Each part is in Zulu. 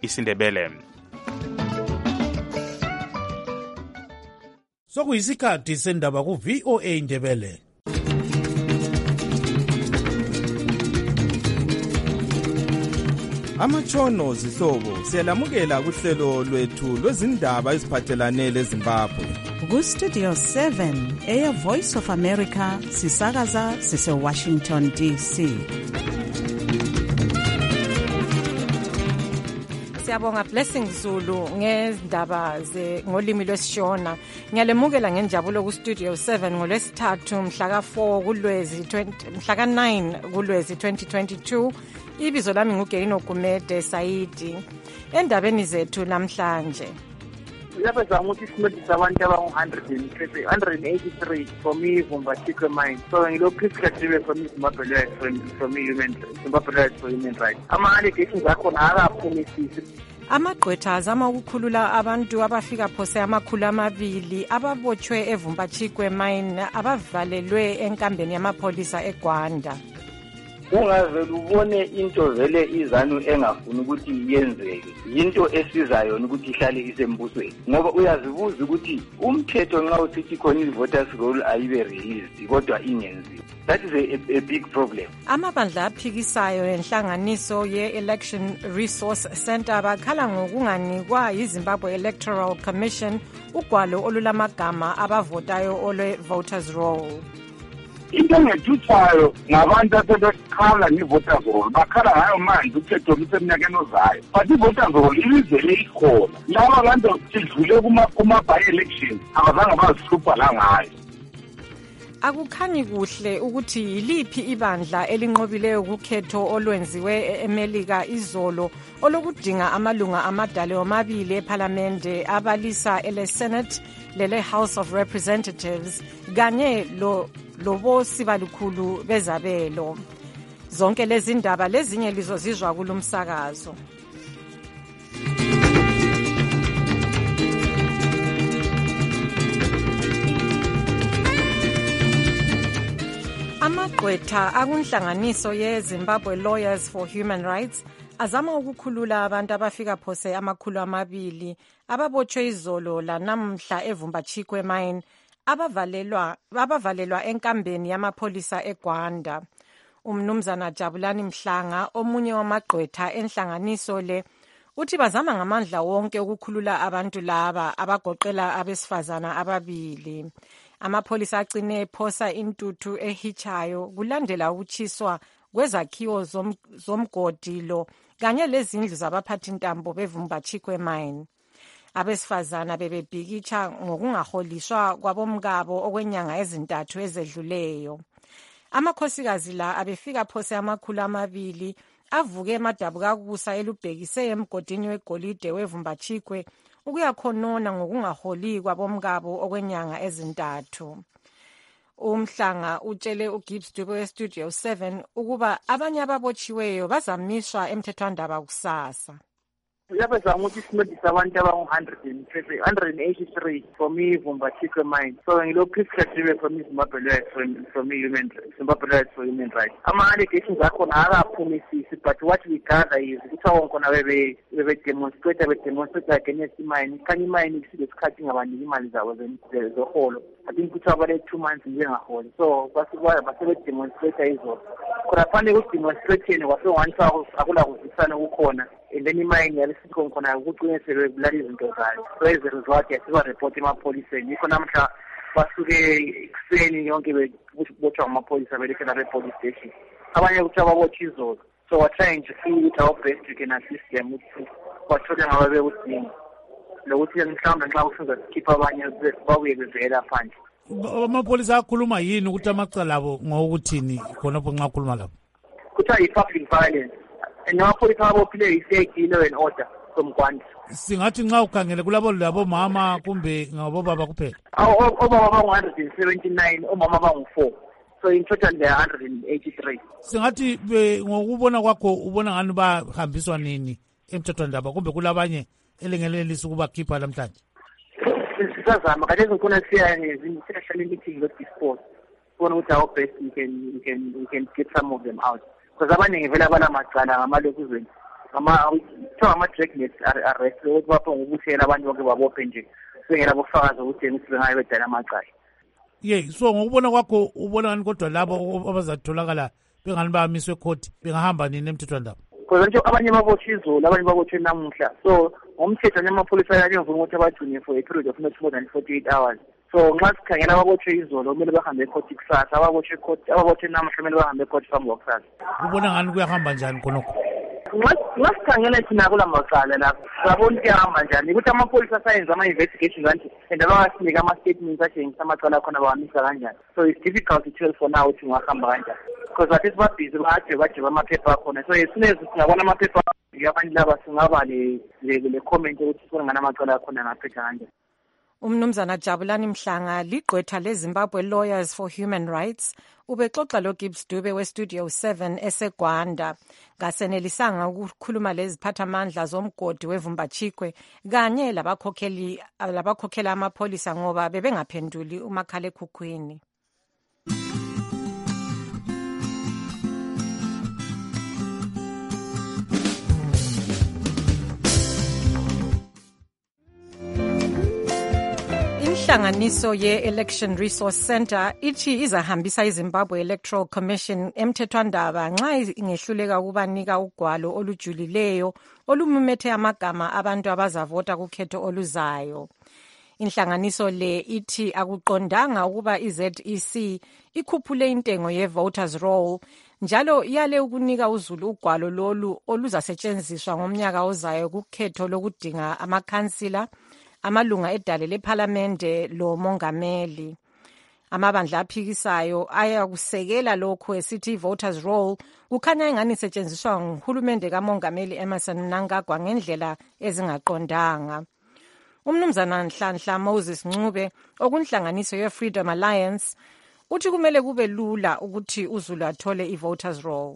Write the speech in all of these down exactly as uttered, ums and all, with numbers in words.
isiNdebele. Sokuyisikhathi sendaba ku V O A Ndebele. Amatshono zihlobo siyalamukela kuhlelo lwethu lwezindaba eziphathelane leZimbabwe. Ku Studio seven Air Voice of America sisakaza sise Washington D C. Siyabonga Blessing Zulu ngezindaba ze ngolimi lwesishona. Ngiyalemukela ngenjabulo ku Studio seven ngolwesithathu mhla ka four kuLwezi mhla ka nine kuLwezi twenty twenty-two. Ibizo lami nguGeino Gumede Saidi. Endabeni zethu namhlanje lapha zamuthi simedisa abantu aba one hundred eighty-three from Ivumba Chikwe mine. So ngilo Priska Jibe from Zimbabwe from from human Zimbabwe for human rights. Ama allegations akhona akaphumisisi. Amagqwetha azama ukukhulula abantu abafika phose amakhulu amabili ababotshwe eVumba Chikwe mine abavalelwe enkambeni yamapholisa eGwanda. Ungavele ubone into vele izanu engafuni ukuthi yenzeke into esizayo ukuthi ihlale isembusweni ngoba uyazibuza ukuthi umthetho nxa usithi khona i-voters roll ayibe released kodwa ingenziwa. That is a, a big problem. Amabandla aphikisayo enhlanganiso ye-Election Resource Center bakhala ngokunganikwa yiZimbabwe Electoral Commission ugwalo olulamagama abavotayo olwe-voters roll. Into engethuthayo ngabantu asebekhala nge-voters roll bakhala ngayo manje uthetho luseminyakeni ozayo but i-voters roll ilizele ikhona laba abantu sidlule kuma-by-election abazange bazihlupha la ngayo. Akukhanyi kuhle ukuthi yiliphi ibandla elinqobileyo kukhetho olwenziwe eMelika izolo olokudinga amalunga amadala omabili eParliament abalisa ele Senate lele House of Representatives kanye lo lobo sibalukhulu bezabelo. Zonke lezi ndaba lezinye lizozizwa kulumsakazo. Amagqwetha akunhlanganiso ye-Zimbabwe Lawyers for Human Rights azama ukukhulula abantu abafika phose amakhulu amabili ababotshwe izolo lanamhla eVumba Chikwe mine abavalelwa abavalelwa enkambeni yamapholisa eGwanda. Umnumzana Jabulani Mhlanga omunye wamagqwetha enhlanganiso le uthi bazama ngamandla wonke ukukhulula abantu laba abagoqela abesifazana ababili. Amapholisa agcine ephosa intuthu ehichayo kulandela ukuchiswa kwezakhiwo zom, zomgodilo kanye lezindlu zabaphathintambo beVumba Chikwe mine. Abesifazana bebebhikitsha ngokungaholiswa kwabomkabo okwenyanga ezintathu ezedluleyo. Amakhosikazi la abefika phose amakhulu amabili avuke emadabukakusa elubhekise emgodini wegolide weVumba Chikwe ukuyakhonona ngokungaholi kwabomkabo okwenyanga ezintathu. Umhlanga utshele uGibbs Dube weStudio seven ukuba abanye ababotshiweyo bazamiswa emthethwandaba kusasa. Lapha zamuthi simedisa abantu aba one hundred eighty-three from Ivumba Chikwe mine. So ngilo Priska Jibe from Zimbabwe from from human Zimbabwe for human rights. Ama allegations akhona akaphumisisi but what we gather is ukuthi wonke bebe bebe demonstrate bebe demonstrate against imine. Kanye imine isikhathi ngabantu imali zabo zoholo. I think ukuthi abale two months njengaholo. So basibaya basebe demonstrate izolo. Khona fanele ukuthi demonstrate kwase one hour akula kuzisana ukukhona. And then imine yalesikho khona ukuqine sebebulala izinto zayo. So as a result yasiba report emapholiseni. Yikho namhla basuke ekseni yonke bebotshwa amapholisa belekela be-police station. Abanye ukuthi ababotshwa izolo. So we're trying to see with our best we can assist them ukuthi bathole ngabe bekudinga. Lokuthi mhlawumbe nxa kufuza sikhipha abanye babuye bevela phandle. Amapholisa akhuluma yini ukuthi amacala abo ngokuthini khonapho nxa akhuluma lapho? Kuthiwa yi-public violence. And amapholisa abophile yi-safety law and order from Gwanda. Singathi nxa ukhangele kulabo labo mama kumbe ngabobaba kuphela? Obaba ba one hundred seventy-nine, omama ba four. So in total there are one hundred eighty-three. Singathi ngokubona kwakho ubona ngani bahambiswa nini emthethwandaba kumbe kulabanye elengelelisa ukubakhipha namhlanje? Sisazama kade ngikona siya ngezinhlelo meeting with dispose. Bona ukuthi our best we can we can we can get some of them out. Because abaningi vele abanamacala ngamalokuzweni kuthiwa ama-dragnet arrest ukuthi bapho ngokuhlela abantu bonke babophe nje sengela bofakazi okutshengisa ukuthi bengabe bedala amacala. Ye, so ngokubona kwakho ubona ngani kodwa labo abazatholakala bengani bamiswe court bengahamba nini emthethwandaba? Because nje abanye babotshwe izolo, abanye babotshwe namuhla. So ngomthetho amapholisa ayavuma ukuthi abajune for a period of not more than forty-eight hours. So nxa sikhangela ababotshwe izolo kumele bahambe ecourt kusasa, ababotshwe court ababotshwe namuhla kumele bahambe ecourt phambi kokusasa. Ubona ngani kuyahamba njani khonokho? Nxa sikhangela thina kula macala lapho sabona kuyahamba njani ukuthi amapholisa asayenza ama-investigation kanti and abasinika ama-statements atshengisa amacala akhona bawamisa kanjani. So it's difficult to tell for now ukuthi ngahamba kanjani because bathi sibabhizi baje baje bamaphepha akhona. So as soon as singabona amaphepha abantu laba singaba le comment ukuthi sibone ngani amacala akhona ngaphetha kanjani. Umnumzana Jabulani Mhlanga ligqwetha leZimbabwe Lawyers for Human Rights ubexoxa lo Gibbs Dube we Studio seven eseGwanda ngasenelisanga ukukhuluma leziphathamandla zomgodi weVumbachikwe kanye labakhokheli labakhokhela amapolisa ngoba bebengaphenduli umakhala ekhukhwini. Inhlanganiso ye-Election Resource Center ithi izahambisa iZimbabwe Electoral Commission emthethwandaba nxa ingehluleka ukubanika ugwalo olujulileyo olumumethe amagama abantu abazavota kukhetho oluzayo. Inhlanganiso le ithi akuqondanga ukuba i-Z E C ikhuphule intengo ye-voters roll njalo iyale ukunika uZulu ugwalo lolu oluzasetshenziswa ngomnyaka ozayo kukhetho lokudinga amakhansila, amalunga edale lephalamende lo mongameli. Amabandla aphikisayo ayakusekela lokho esithi voters roll kukhanya ingani isetshenziswa nguhulumende kamongameli Emmerson Mnangagwa ngendlela ezingaqondanga. Umnumzana Nhlanhla Moses Ncube okunhlanganiso ye-Freedom Alliance uthi kumele kube lula ukuthi uZulu athole i-voters roll.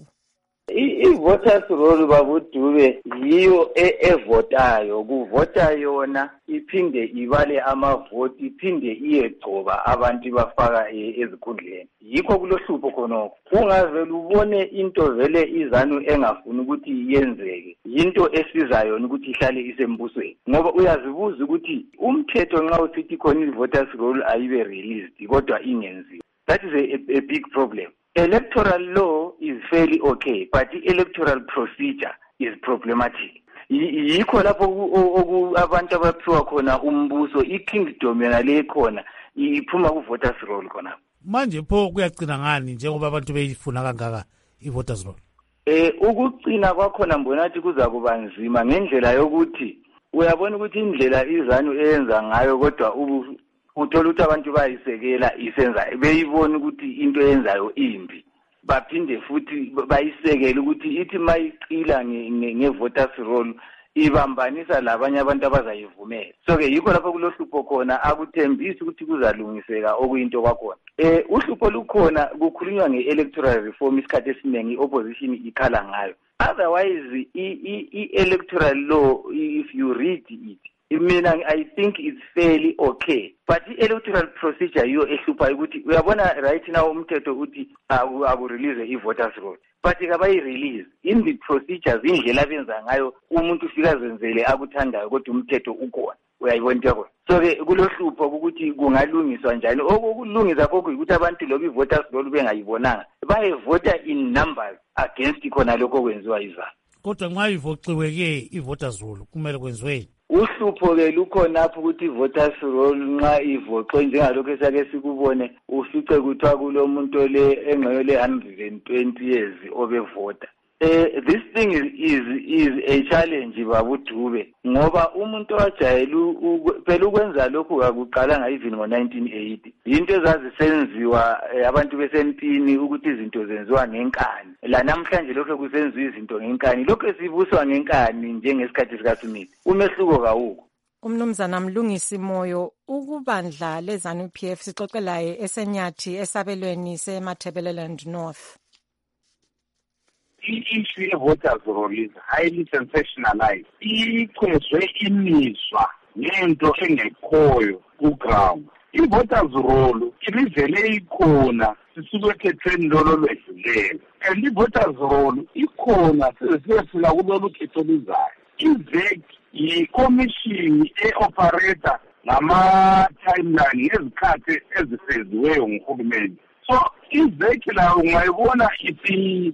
I-voters roll babudube yiyo evotayo kuvota yona iphinde ibale amavoti iphinde iyegcoba abantu bafaka ezikhundleni. Yikho kulohlupho khonokho ungaze lubone into vele izanu engafuni ukuthi yenzeke yinto esizayo ukuthi ihlale isembusweni ngoba uyazibuza ukuthi umthetho nxa usithi khona i-voters roll ayibe released kodwa ingenziwa. That is a, a big problem. Electoral law is fairly okay, but the electoral procedure is problematic. Yikho lapho abantu abaphiwa khona umbuso i-kingdom yona le khona iphuma ku-voters roll khona. Manje pho kuyagcina ngani njengoba abantu beyifuna kangaka i-voters roll? Eh ukugcina kwakhona mbonathi kuza kuba nzima ngendlela yokuthi uyabona ukuthi indlela izanu eyenza ngayo kodwa ubu uthola ukuthi abantu bayisekela isenza beyibona ukuthi into yenzayo imbi baphinde futhi bayisekela ukuthi ithi mayiqila nge-voters roll ibambanisa labanye abantu abazayivumela. So ke yikho lapho kulohlupho khona akuthembisi ukuthi kuzalungiseka okuyinto kwakhona. Eh uhlupho lukhona kukhulunywa nge-electoral reform isikhathi esiningi i-opposition ikhala ngayo. Otherwise i-electoral law if you read it I mean, I think it's fairly okay. But the electoral procedure, you ehlupha ukuthi uyabona right now umthetho uthi awu release i-voters roll. But ikabayi release in the procedures indlela benza ngayo umuntu ufika zenzele akuthandayo kodwa umthetho ukhona. Uyayibona yakho. So ke kulohlupho ukuthi kungalungiswa njani. Okulungisa kokho ukuthi abantu lokho i-voters roll bengayibonanga. Bayevota in numbers against khona lokho kwenziwa izana. Kodwa nxa ivoxiwe ke i-voters roll kumele kwenziweni. Uhlupho ke lukhona lapho ukuthi i-voters roll nxa ivoxwe njengalokho esake sikubone ufice kuthiwa kulomuntu le engqeyo le one hundred twenty years obevota. Eh this thing is is is a challenge babudube ngoba umuntu owajayela phela ukwenza lokhu akuqala ngayivi ngo nineteen eighty into ezazisenziwa abantu besempini ukuthi izinto zenziwa ngenkani la namhlanje lokho kusenziwa izinto ngenkani lokho esibuswa ngenkani njengesikhathi sika Smith umehluko kawukho. Umnumzana Mlungisi Moyo ukubandla leZANU P F sixoxelaye esenyathi esabelweni seMatabeleland North. I-issue ye-voters roll is highly sensationalized. Ichwezwe imizwa ngento engekhoyo ku-ground. I-voters roll ibivele ikhona sisuke ekhethweni lolo lwedluleyo and i-voters roll ikhona sesiyefika kulolu khetho luzayo. I-V E C yi-commission e-operator ngama-timeline ngezikhathi ezifeziweyo nguhulumeni. So i-V E C layo ungayibona ithi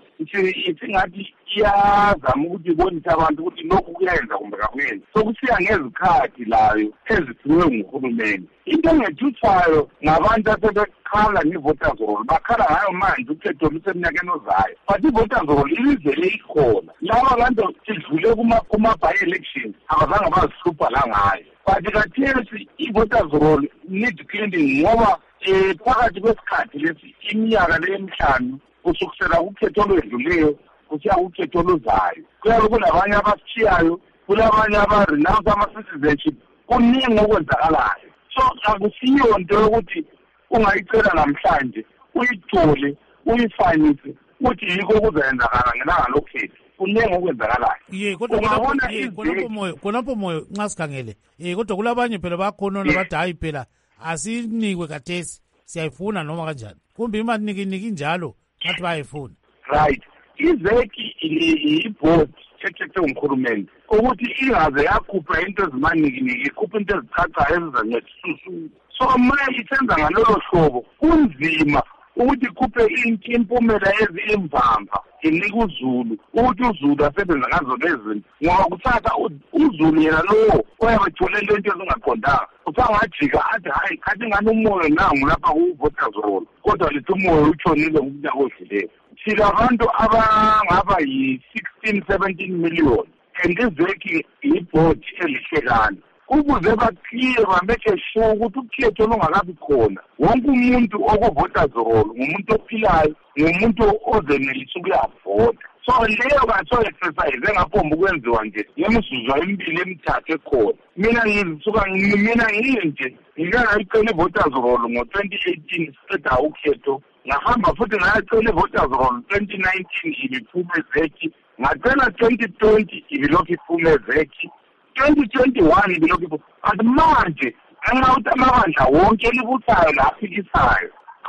ngathi iyazama ukuthi ibonise abantu ukuthi lokhu kuyenza kumbe kakuyenzi. So kusiya ngezikhathi layo ezithiwe nguhulumeni. Into engethuthayo ngabantu asebekhala nge-voters roll bakhala ngayo manje ukhetho luseminyakeni ozayo. But i-voters roll ilizele ikhona. Laba bantu sidlule kuma-by-elections abazange bazihlupha la ngayo. But kathesi i-voters roll need cleaning ngoba eh phakathi kwesikhathi lesi iminyaka lemihlanu kusukusela ukhetho olwedluleyo kusiya ukhetho oluzayo. Kuyabe kunabanye abashiyayo, kulabanye aba-renounce ama-citizenship, kuningi okwenzakalayo. So akusiyo nto yokuthi ungayicela namhlanje uyithole uyifanise uthi yiko kuzayenzakala ngelanga lokhetho. Kuningi okwenzakalayo. Ye kodwa ungabona khonapho moyo khonapho moyo nxa sikhangele eh kodwa kulabanye phela bakhona nabathi hayi phela asinikwe kathesi siyayifuna noma kanjani kumbe imali niki niki njalo ngathi bayifuna. Right. I-V E C i-board ekhethe umkhulumende ukuthi ingaze yakhupha into ezimaningi ikhupha into ezicacayo ezizangesusu. So manje isenza ngalolo hlobo kunzima ukuthi ikhuphe impumela ezimvamva inika uZulu ukuthi uZulu asebenza ngazo lezi ngoba kuthatha uZulu yena lo oyabethole lento ezingaqondanga usangajika athi hayi khathi ngani umoya nangu lapha ku-voters roll kodwa lithi umoya utshonile ngumnyaka odluleyo. Sila abantu abangaba yi-sixteen seventeen million and i-V E C i-board elihlekana ukuze baclear bameke sure ukuthi ukhetho lungakabi khona. Wonke umuntu oku-voters roll ngumuntu ophilayo, ngumuntu ozenelisa ukuyavota. So leyo kaso exercise engapomba ukwenziwa nje ngemizuzwa emibili emithathu ekhona. Mina ngisuka mina nginje ngingayicela i-voters roll ngo-twenty eighteen siqeda ukhetho ngahamba futhi ngayicela i-voters roll twenty nineteen ibiphume V E C ngacela twenty twenty ibilokhu iphume V E C twenty twenty-one ibilokhu iphume. But manje ngenxa yokuthi amabandla wonke elibuthayo laphikisayo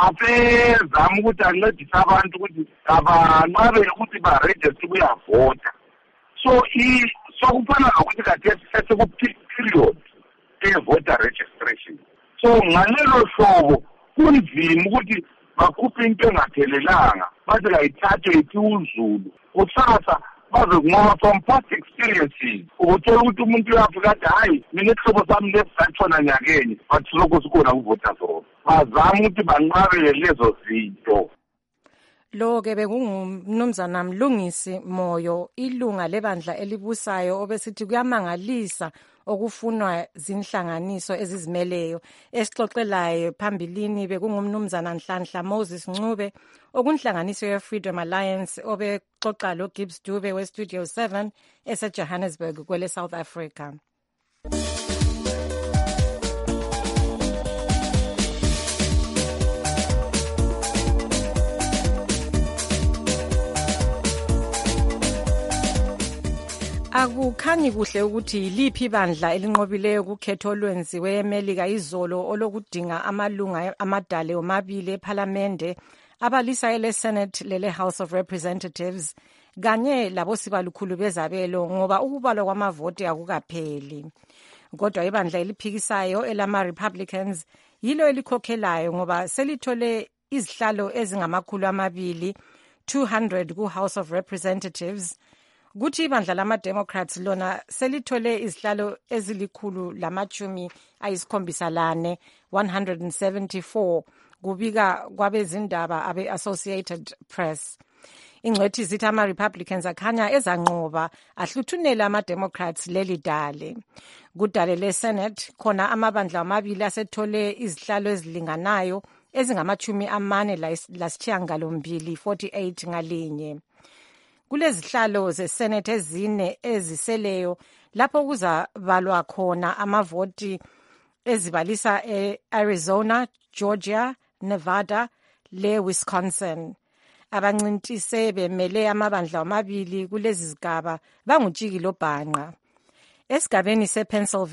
apezama ukuthi ancedise abantu ukuthi abanqabele ukuthi barejiste ukuyavota. So sokufana nokuthi kathesi seseku-period e-voter registration. So ngalelo hlobo kunzima ukuthi bakhuphe into engaphelelanga baze kayithathe ithi uZulu kusasa bazokunqoba from past experiences. Ukuthola ukuthi umuntu uyafika athi hayi mina isihlobo sami lesi satshona nyakenye but silokho sikhona ku-voters roll. Bazama ukuthi banqabele lezo zinto. Lo-ke bekungumnumzana Mlungisi Moyo, ilunga lebandla elibusayo obesithi kuyamangalisa okufunwa zinhlanganiso ezizimeleyo. Esixoxelayo phambilini bekungumnumzana Nhlanhla Moses Ncube okunhlanganiso ye-Freedom Alliance obexoxa lo Gibbs Dube we-Studio seven ese-Johannesburg kwele South Africa. Akukhanyi kuhle ukuthi yiliphi ibandla elinqobileyo kukhetho olwenziwe eMelika izolo olokudinga amalunga amadale omabili ePhalamende abalisa ele Senate lele House of Representatives kanye labo sibalukhulu bezabelo ngoba ukubalwa kwamavoti akukapheli. Kodwa ibandla eliphikisayo elama Republicans yilo elikhokhelayo ngoba selithole izihlalo ezingamakhulu amabili two hundred ku House of Representatives. Kuthi ibandla lama-Democrats lona selithole izihlalo ezilikhulu lamachumi ayisikhombisa lane one hundred seventy-four kubika kwabezindaba abe-Associated Press. Ingcwethi zithi ama-Republicans akhanya ezanqoba ahluthunela ama-Democrats leli dale. Kudale le-Senate khona amabandla amabili asethole izihlalo ezilinganayo ezingamachumi amane lasishiyagalombili forty-eight ngalinye. Kulezihlalo ze-Senate ezine eziseleyo lapho kuzabalwa khona amavoti ezibalisa e-Arizona, Georgia, Nevada le Wisconsin. Abancintise bemele amabandla amabili kulezi zigaba bangutshiki lobhanqa. Esigabeni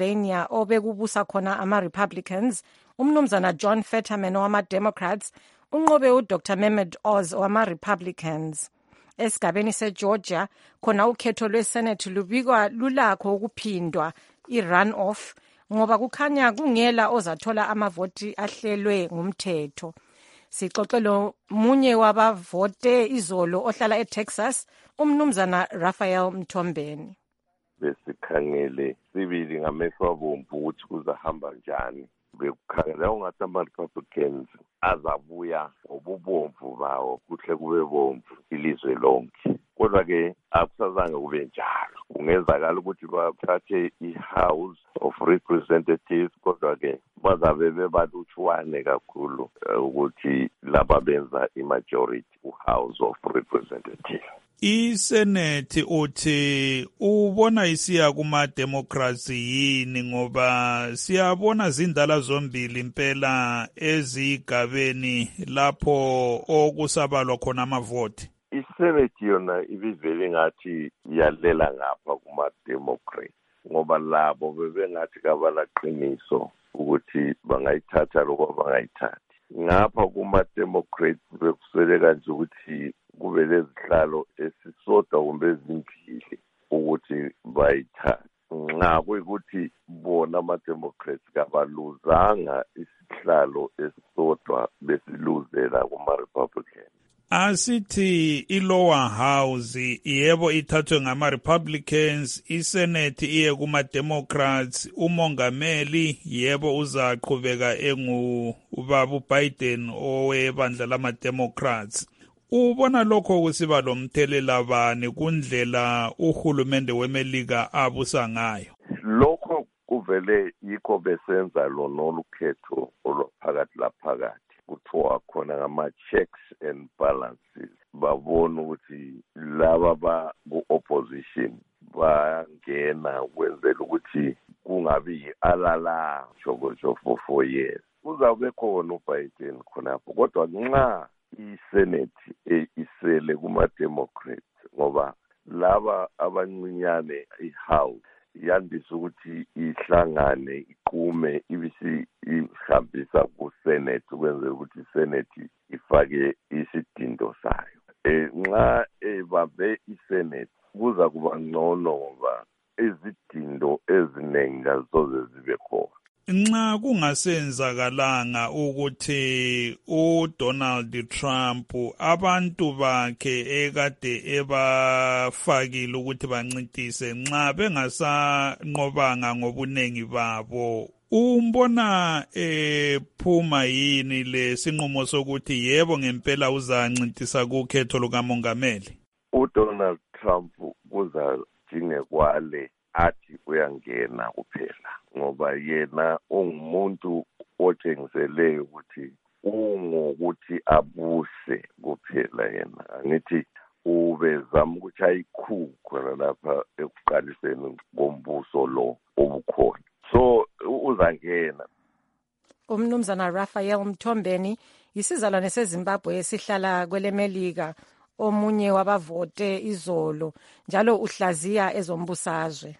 se-Pennsylvania obekubusa khona ama-Republicans, umnumzana John Fetterman wama-Democrats unqobe uDr Mehmet Oz wama-Republicans. Esigabeni seGeorgia khona ukhetho lweSenate lubikwa lulakho ukuphindwa i-runoff ngoba kukhanya kungela ozathola amavoti ahlelwe ngumthetho. Sixoxelo munye wabavote izolo ohlala eTexas, umnumzana Raphael Mthombeni. Besikhangele sibili ngamehlo abomvu ukuthi kuzahamba njani. Bekukhangela ungathi ama-Republicans azabuya ngobubomvu bawo kuhle kube bomvu ilizwe lonke. Kodwa-ke akusazange kube njalo. Kungenzakala ukuthi bathathe i-House of Representatives, kodwa-ke bazabe bebalutshwane kakhulu ukuthi laba benza i-majority ku-House of Representatives. I-Senate uthi ubona isiya kuma-Democrats yini ngoba siyabona zindala zombili impela ezigabeni lapho okusabalwa khona amavoti. I-Senate yona ibivele ngathi yalela ngapha kuma-Democrats ngoba labo bebengathi kabalaqiniso ukuthi bangayithatha lokho bangayithathi. Ngapha kuma-Democrats bekusweleka nje ukuthi kube lezihlalo esisodwa kumbe ezimbili ukuthi bayithathe. Nxa kuyikuthi bona ama-Democrats kabaluzanga isihlalo esisodwa besiluzela kuma-Republicans. Asithi i-lower house yebo ithathwe ngama-Republicans, i-Senate iye kuma-Democrats, umongameli yebo uzaqhubeka engu ubaba uBiden owebandla lama-Democrats. Ubona lokho kusiba lomthelela bani kundlela uhulumende weMelika abusa ngayo? Lokho kuvele yikho besenza lona olukhetho olwaphakathi laphakathi. Kuthiwa khona ngama-checks and balances. Babona ukuthi laba ba-opposition bangena kwenzela ukuthi kungabi yi-alala shokojo for four years. Kuzawube khona uBiden khonapho, kodwa nxa i-Senate isele kuma-Democrats ngoba laba abancinyane i-House yandisa ukuthi ihlangane iqume ibisi ihambisa ku-Senate ukwenzela ukuthi i-Senate ifake isidindo sayo. Eh nxa ebambe i-Senate kuza kuba ngcono ngoba izidindo eziningi azizoze zibe khona. Nxa kungasenzakalanga ukuthi uDonald Trump abantu bakhe ekade ebafakile ukuthi bancintise nxa bengasanqobanga ngobunengi babo, umbona ephuma yini le sinqumo sokuthi yebo ngempela uzancintisa kukhetho lukamongameli? uDonald Trump kuza jingekwale athi uyangena kuphela ngoba yena ungumuntu otshengisele ukuthi ungokuthi abuse kuphela yena. Angithi ubezama ukuthi ayikhulu khona lapha ekuqaliseni kombuso lo obukhona. So uzangena. Umnumzana Raphael Mthombeni isizalwane seZimbabwe esihlala kweleMelika, omunye wabavote izolo njalo uhlaziya ezombusazwe.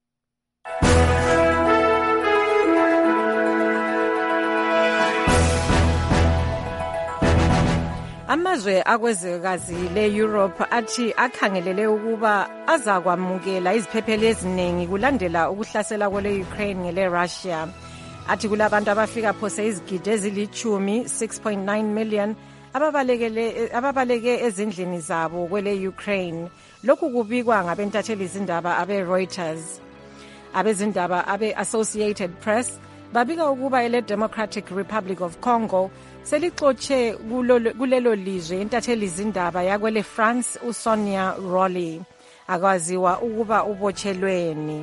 Amazwe akwezwekazi le-Europe athi akhangelele ukuba azakwamukela iziphepheli eziningi kulandela ukuhlasela kwele-Ukraine ngele-Russia. Athi kulabantu abafika phose izigidi ezilichumi six point nine million ababalekele ababaleke ezindlini zabo kwele-Ukraine. Lokhu kubikwa ngabentatheli izindaba abe-Reuters. Abezindaba abe-Associated Press babika ukuba ele-Democratic Republic of Congo selixotshe kulelo lizwe intatheli izindaba yakwele France uSonia Rolly, akwaziwa ukuba ubotshelweni.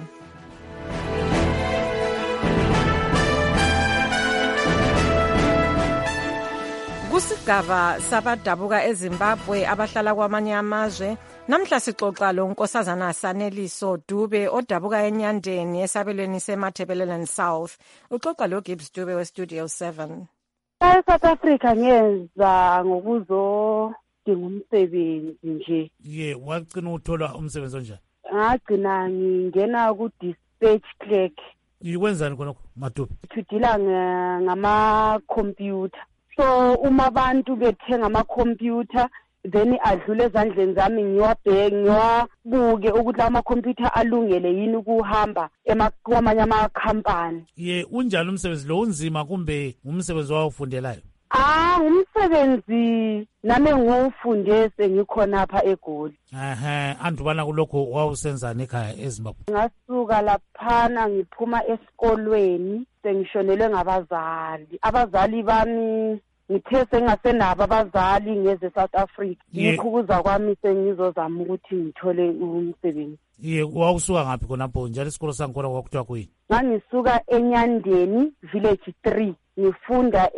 Kusigaba sabadabuka eZimbabwe abahlala kwamanye amazwe, namhla sixoxa lo nkosazana Saneliso Dube odabuka enyandeni esabelweni seMatabeleland South. Uxoxa lo Gibbs Dube weStudio seven. eSouth Africa ngeza ngokuzodinga umsebenzi nje. Ye, wagcina uthola umsebenzi onjani? Ngagcina ngingena ku dispatch clerk. Yikwenzani khonokho Madube? Tudila ngama computer. so uma abantu bethenga ama-computer then adlule ezandleni zami ngiwabheke ngiwabuke ukuthi ama-computer alungele yini ukuhamba kwamanye amakhampani. Ye unjani umsebenzi lo, unzima kumbe ngumsebenzi wawufundelayo? Ah, umsebenzi nami ngiwufunde sengikhona apha eGoli. Aha, andubana kulokho wawusenzani ekhaya eZimbabwe? Ngasuka laphana ngiphuma esikolweni sengishonelwe ngabazali. Abazali bami ngithe sengasenabo abazali ngeze South Africa. Ngikhuza kwami sengizozama ukuthi ngithole umsebenzi. Ye wawusuka ngaphi khonapho njalo isikolo sangikhona kwakuthiwa kuyini? Ngangisuka eNyandeni village three. Ngifunda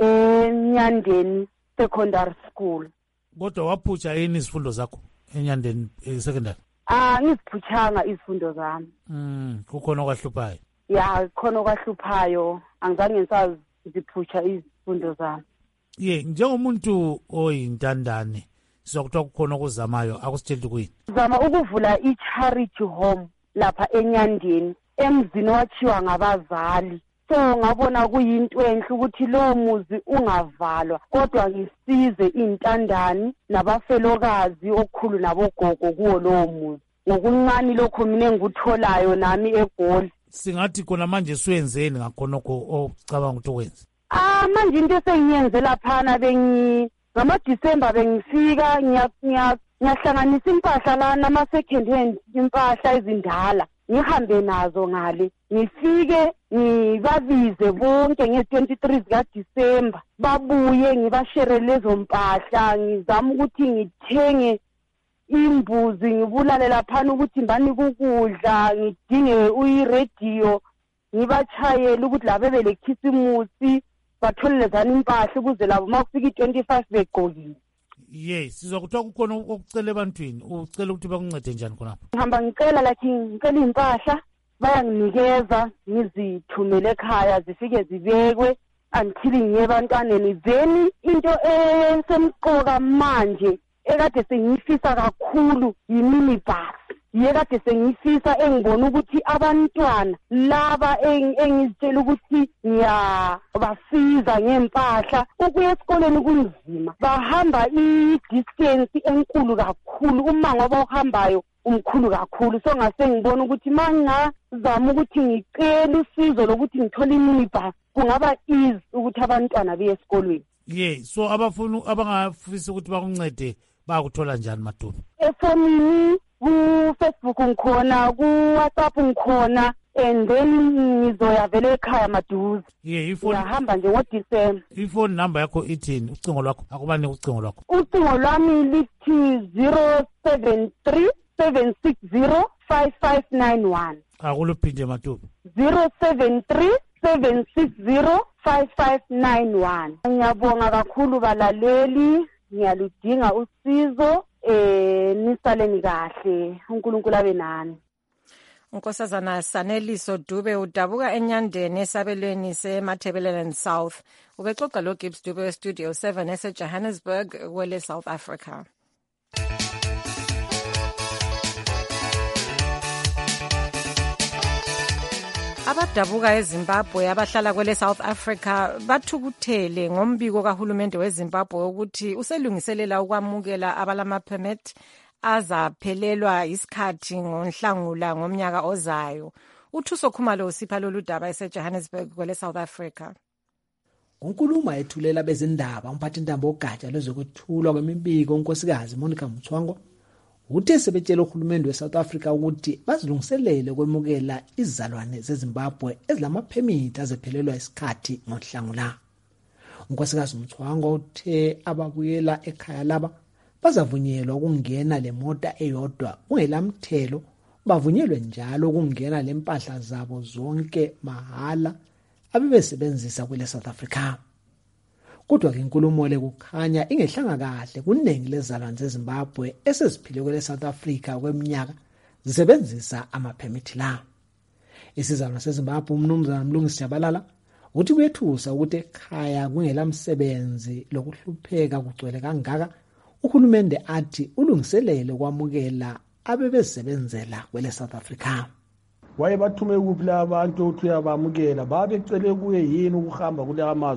eNyandeni secondary school. Kodwa waphutsha yini izifundo zakho eNyandeni secondary? Ah, ngiziphuchanga izifundo zami. Mm, kukhona okwahluphayo. Ya, khona okwahluphayo. Angizange ngisazi ngiphutsha izifundo zami. Ye, njengomuntu oyintandane sizokuthiwa kukhona okuzamayo, akusitshela kuyini? Zama ukuvula i-charity home lapha eNyandeni emzini wachiwa ngabazali. So ngabona kuyinto enhle ukuthi lo muzi ungavalwa kodwa ngisize intandani nabafelokazi okukhulu nabogogo kuwo lo muzi. Ngokuncane lokho mina ngikutholayo nami eGoli. Singathi khona manje siwenzeni ngakhonokho ocabanga ukuthi ukwenze? Ah, manje into sengiyenze laphana bengi ngama December bengifika ngiyahlanganisa impahla lana ama second hand impahla ezindala ngihambe nazo ngale ngifike ngibabize bonke nge twenty-three zika December babuye ngibashere lezo mpahla ngizama ukuthi ngithenge imbuzi ngibulale laphana ukuthi mbani ukudla ngidinge uyiradio ngibachayela ukuthi labe lekhisimusi bathole zani impahla ukuze labo makufika i-twenty-five begqokile. Yes, sizokuthiwa kukhona okucela ebantwini, ucela ukuthi bakuncede njani khonapho? Ngihamba ngicela like ngicela impahla bayanginikeza ngizithumele ekhaya zifike zibekwe until ngiye ebantwaneni. Then into esemqoka manje ekade sengifisa kakhulu yiminibus. Yekade sengifisa engibona ukuthi abantwana laba engizitshela ukuthi ngiyabasiza ngempahla ukuya esikoleni kunzima, bahamba i-distance enkulu kakhulu, umango abawuhambayo umkhulu kakhulu. So ngase ngibona ukuthi mangazama ukuthi ngicela usizo lokuthi ngithole iminibus kungaba easy ukuthi abantwana beye esikolweni. Yeah, so abafuna abangafisa ukuthi bakuncede bakuthola njani Matuba? Efonini ku-Facebook ngikhona, ku-WhatsApp ngikhona, and then ngizoya vele ekhaya maduze. Yeah, ifoni ngihamba nje ngoDecember. Ifoni number yakho ithini? Ucingo lwakho akubani ucingo lwakho? Ucingo lwami lithi zero seven three seven six zero five five nine one. Akuluphinde Matuba. zero seven three seven six zero five five nine one. Ngiyabonga kakhulu balaleli, ngiyaludinga usizo. Eh nisaleni kahle, uNkulunkulu abe nani. Unkosazana Saneliso Dube udabuka eNyandeni esabelweni seMatabeleland South. Ubexoxa lo Gibbs Dube we Studio seven ese Johannesburg kwele South Africa. Abadabuka eZimbabwe abahlala kwele South Africa bathukuthele ngombiko kahulumende weZimbabwe ukuthi uselungiselela ukwamukela abalama permit azaphelelwa isikhathi ngoNhlangula ngomnyaka ozayo. Uthuso Khumalo usipha lolu daba ese Johannesburg kwele South Africa. Unkulumo ethulela bezindaba umphathintambo ogatsha lezokuthulwa kwemibiko unkosikazi Monica Mthwango uthe sebetshela uhulumende weSouth Africa ukuthi bazilungiselele kwemukela izalwane zeZimbabwe ezilamaphemiti azephelelwa isikhathi ngoNhlangula. Unkosikazi Mthwango uthe ababuyela ekhaya laba bazavunyelwa ukungena lemota eyodwa kungelamthelo, bavunyelwe njalo ukungena lempahla zabo zonke mahala abebesebenzisa kwele South Africa. Kodwa ke inkulumo le kukhanya ingehlanga kahle kuningi lezalwane zeZimbabwe eseziphile kwele South Africa kweminyaka zisebenzisa amaphemithi la. Isizalwane seZimbabwe umnumzana Mlungisi Jabalala uthi kuyethusa ukuthi ekhaya kungelamsebenzi lokuhlupheka kugcwele kangaka, uhulumende athi ulungiselele kwamukela abebesebenzela kwele South Africa. Waye bathume kuphi la abantu ukuthi uyabamukela babecele kuye yini ukuhamba kule amazwe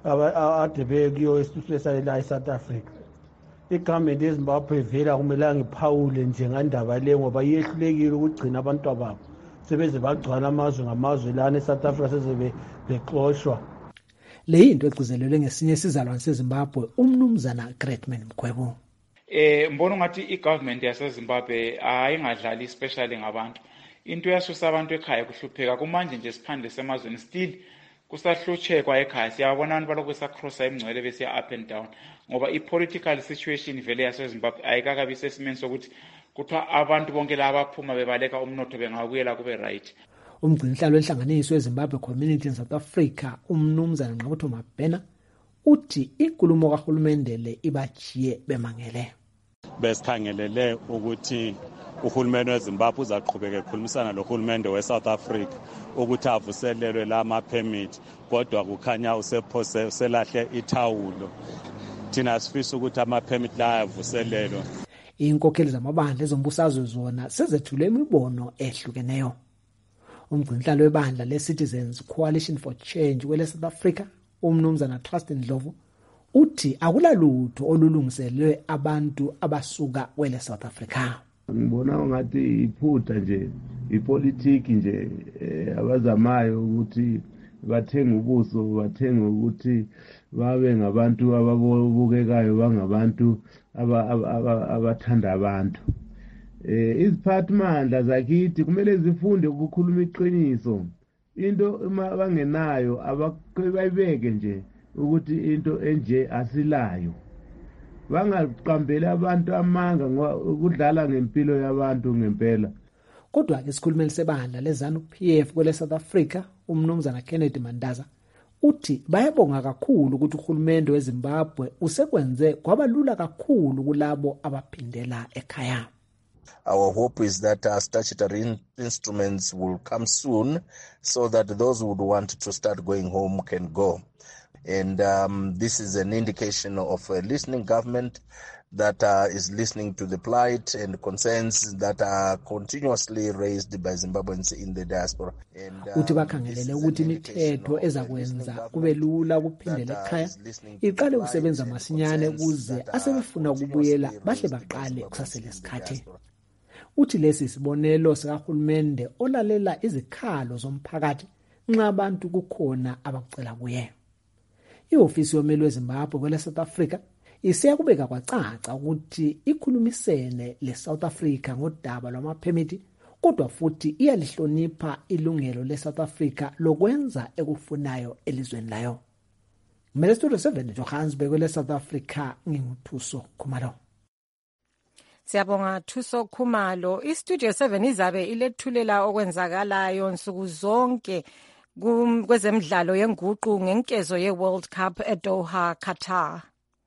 ade bekuyo esithuthweni la eSouth Africa. Igovernment yeZimbabwe vela kumele ngiphawule nje ngandaba le ngoba iyehlulekile ukugcina abantu ababo. Sebeze bagcwana amazwe ngamazwe lana eSouth Africa sezebe bexoshwa. Le into egcizelelwe ngesinye isizalwane seZimbabwe umnumzana Greatman Mgwebo. Eh mbona ngathi igovernment yaseZimbabwe ayingadlali especially ngabantu. Into yasusa abantu ekhaya kuhlupheka kumanje nje siphandle semazweni still kusahluchekwa ekhaya siyabona abantu balokho sacrossa imngcwele bese up and down ngoba ipolitical situation vele yaseZimbabwe ayikakabi sesimeni sokuthi kuthiwa abantu bonke laba abaphuma bebaleka umnotho bengakuyela kube right. Umgcinhlalo wenhlanganiso yeZimbabwe Community in South Africa umnumzana Nqabutho Mabhena uthi inkulumo kahulumende le ibajiye bemangele. Besikhangelele ukuthi uhulumende weZimbabwe uzaqhubeka ekhulumisana lohulumende weSouth Africa ukuthi avuselelwe lama permit kodwa kukhanya usephose uselahle ithawulo. Thina sifisa ukuthi ama permit la avuselelwe. Inkokheli zamabandla ezombusazwe zona sezethule imibono ehlukeneyo. Umgcinhlalo webandla leCitizens Coalition for Change kwele South Africa umnumzana Trust Ndlovu uthi akulalutho olulungiselwe abantu abasuka kwele South Africa. Ngibona ngathi iphutha nje ipolitiki nje abazamayo ukuthi bathenga ubuso bathenga ukuthi babe ngabantu ababukekayo bangabantu abathanda abantu. Eh iziphathimandla zakithi kumele zifunde ukukhuluma iqiniso. Into bangenayo abayibeke nje ukuthi into enje asilayo. Bangaqambele abantu amanga ukudlala ngempilo yabantu ngempela. Kodwa ke sikhulumele sebandla lezanu P F kwele South Africa umnumzana Kennedy Mandaza uthi bayabonga kakhulu ukuthi uhulumende weZimbabwe usekwenze kwabalula kakhulu kulabo abaphindela ekhaya. Our hope is that uh, statutory in instruments will come soon so that those who would want to start going home can go. And um, this is an indication of a listening government that uh, is listening to the plight and concerns that are continuously raised by Zimbabweans in the diaspora. Uthi bakhangelele ukuthi imithetho ezakwenza kube lula ukuphindela ekhaya iqale ukusebenza masinyane ukuze asebefuna ukubuyela bahle baqale kusasele isikhathi. Uthi lesi sibonelo sikahulumende olalela izikhalo zomphakathi nxa abantu kukhona abakucela kuye. Iofisi yomeli weZimbabwe kwele South Africa isiyakubeka kwacaca ukuthi ikhulumisene leSouth Africa ngodaba lwamaphemiti kodwa futhi iyalihlonipha ilungelo leSouth Africa lokwenza ekufunayo elizweni layo. Mele Studio seven Johannesburg kwele South Africa nginguthuso Khumalo. Siyabonga Thuso Khumalo. iStudio seven izabe ilethulela okwenzakalayo nsuku zonke kwezemidlalo yenguqu ngenkezo yeWorld Cup eDoha, Qatar.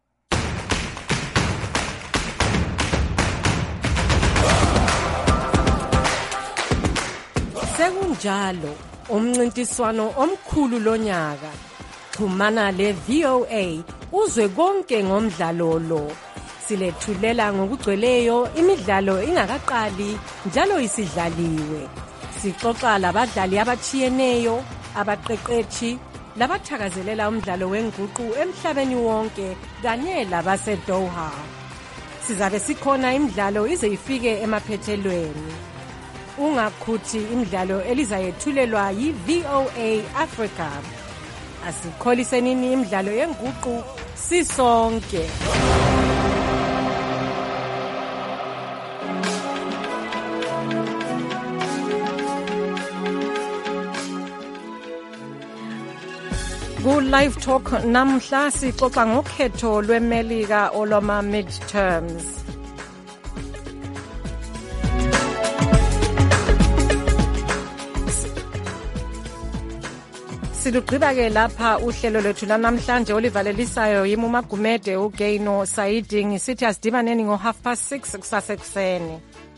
Sekunjalo umncintiswano omkhulu lonyaka. Xhumana le-V O A uzwe konke ngomdlalo lo. Silethulela ngokugcweleyo imidlalo ingakaqali njalo isidlaliwe. Sixoxa labadlali abachiyeneyo, abaqeqeshi, labathakazelela umdlalo wenguqu emhlabeni wonke kanye labaseDoha. Sizabe sikhona imidlalo ize ifike emaphethelweni. Ungakhuthi imidlalo elizayethulelwa yi-V O A Africa. Asikholiseni imidlalo yenguqu sisonke. Ku Live Talk namhla sixoxa ngokhetho lweMelika olwama midterms. Silugqiba ke lapha uhlelo lwethu lanamhlanje olivalelisayo yimi uMagumede uGaino Saidi ngisithi asidibaneni ngo half past six kusasa ekseni.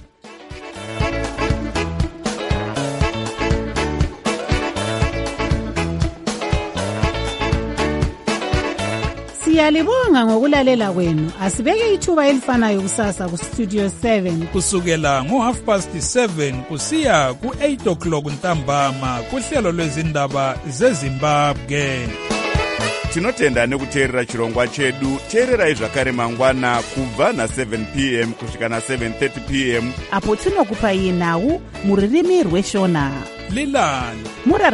Siyalibonga ngokulalela kwenu. Asibeke ithuba elifanayo kusasa ku Studio seven kusukela ngo half past seven kusiya ku eight o'clock ntambama kuhlelo lwezindaba zeZimbabwe. tinotenda nekuteerera chirongwa chedu. teererai zvakare mangwana kubva na-seven p m kusvika na-seven thirty p m apo tinokupai nhau muririmi rweshona lilani murara